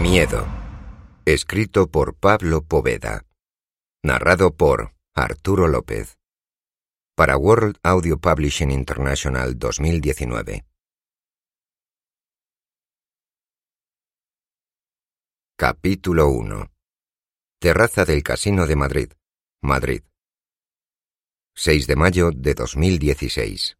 Miedo. Escrito por Pablo Poveda. Narrado por Arturo López. Para World Audio Publishing International 2019. Capítulo 1. Terraza del Casino de Madrid, Madrid. 6 de mayo de 2016.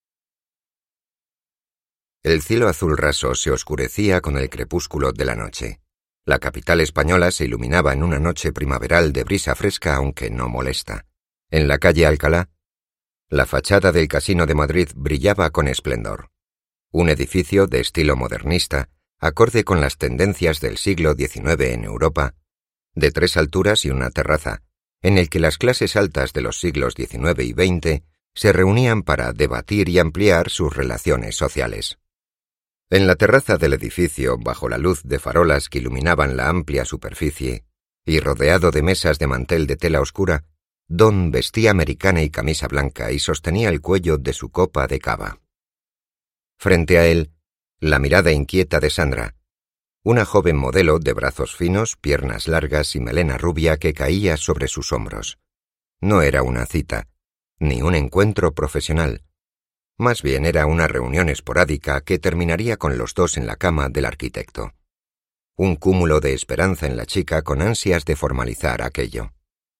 El cielo azul raso se oscurecía con el crepúsculo de la noche. La capital española se iluminaba en una noche primaveral de brisa fresca aunque no molesta. En la calle Alcalá, la fachada del Casino de Madrid brillaba con esplendor. Un edificio de estilo modernista, acorde con las tendencias del siglo XIX en Europa, de 3 alturas y una terraza, en el que las clases altas de los siglos XIX y XX se reunían para debatir y ampliar sus relaciones sociales. En la terraza del edificio, bajo la luz de farolas que iluminaban la amplia superficie, y rodeado de mesas de mantel de tela oscura, Don vestía americana y camisa blanca y sostenía el cuello de su copa de cava. Frente a él, la mirada inquieta de Sandra, una joven modelo de brazos finos, piernas largas y melena rubia que caía sobre sus hombros. No era una cita, ni un encuentro profesional. Más bien era una reunión esporádica que terminaría con los dos en la cama del arquitecto. Un cúmulo de esperanza en la chica con ansias de formalizar aquello.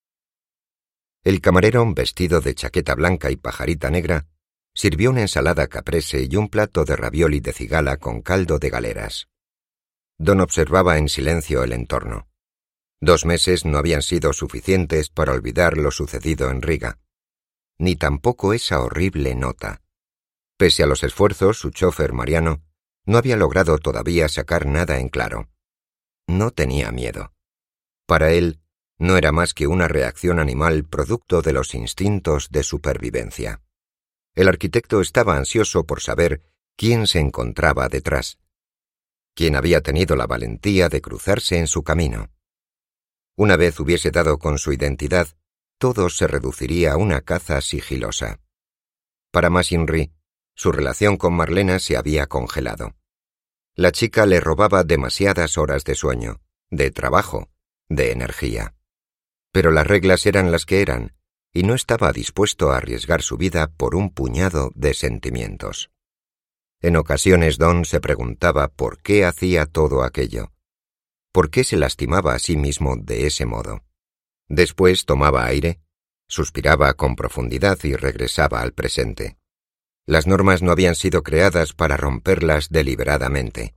El camarero, vestido de chaqueta blanca y pajarita negra, sirvió una ensalada caprese y un plato de ravioli de cigala con caldo de galeras. Don observaba en silencio el entorno. 2 meses no habían sido suficientes para olvidar lo sucedido en Riga. Ni tampoco esa horrible nota. Pese a los esfuerzos, su chofer Mariano no había logrado todavía sacar nada en claro. No tenía miedo. Para él, no era más que una reacción animal producto de los instintos de supervivencia. El arquitecto estaba ansioso por saber quién se encontraba detrás, quién había tenido la valentía de cruzarse en su camino. Una vez hubiese dado con su identidad, todo se reduciría a una caza sigilosa. Para Masinri, su relación con Marlena se había congelado. La chica le robaba demasiadas horas de sueño, de trabajo, de energía. Pero las reglas eran las que eran, y no estaba dispuesto a arriesgar su vida por un puñado de sentimientos. En ocasiones Don se preguntaba por qué hacía todo aquello, por qué se lastimaba a sí mismo de ese modo. Después tomaba aire, suspiraba con profundidad y regresaba al presente. Las normas no habían sido creadas para romperlas deliberadamente.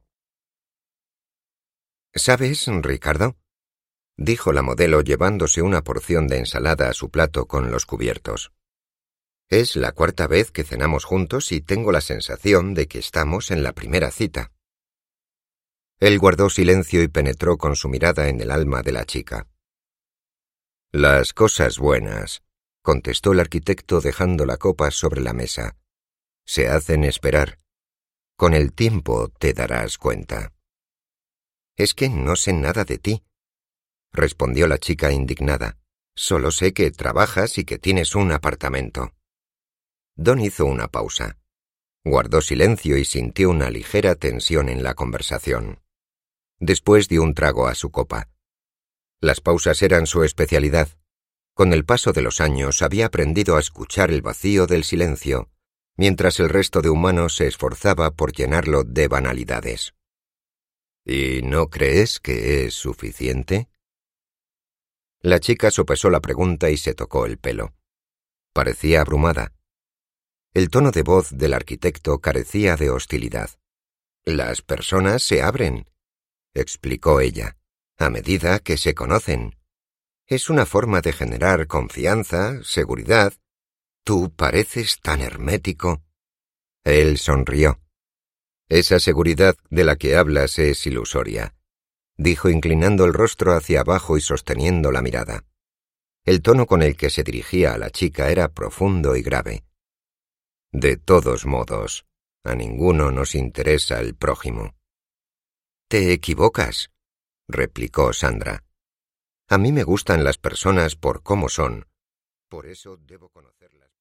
«¿Sabes, Ricardo?», dijo la modelo llevándose una porción de ensalada a su plato con los cubiertos. «Es la 4ª vez que cenamos juntos y tengo la sensación de que estamos en la primera cita». Él guardó silencio y penetró con su mirada en el alma de la chica. «Las cosas buenas», contestó el arquitecto dejando la copa sobre la mesa, «se hacen esperar. Con el tiempo te darás cuenta». «Es que no sé nada de ti», respondió la chica indignada. «Solo sé que trabajas y que tienes un apartamento». Don hizo una pausa. Guardó silencio y sintió una ligera tensión en la conversación. Después dio un trago a su copa. Las pausas eran su especialidad. Con el paso de los años había aprendido a escuchar el vacío del silencio, mientras el resto de humanos se esforzaba por llenarlo de banalidades. «¿Y no crees que es suficiente?». La chica sopesó la pregunta y se tocó el pelo. Parecía abrumada. El tono de voz del arquitecto carecía de hostilidad. «Las personas se abren», explicó ella, «a medida que se conocen. Es una forma de generar confianza, seguridad. Tú pareces tan hermético». Él sonrió. «Esa seguridad de la que hablas es ilusoria», dijo inclinando el rostro hacia abajo y sosteniendo la mirada. El tono con el que se dirigía a la chica era profundo y grave. «De todos modos, a ninguno nos interesa el prójimo». «Te equivocas», replicó Sandra. «A mí me gustan las personas por cómo son. Por eso debo conocerlas».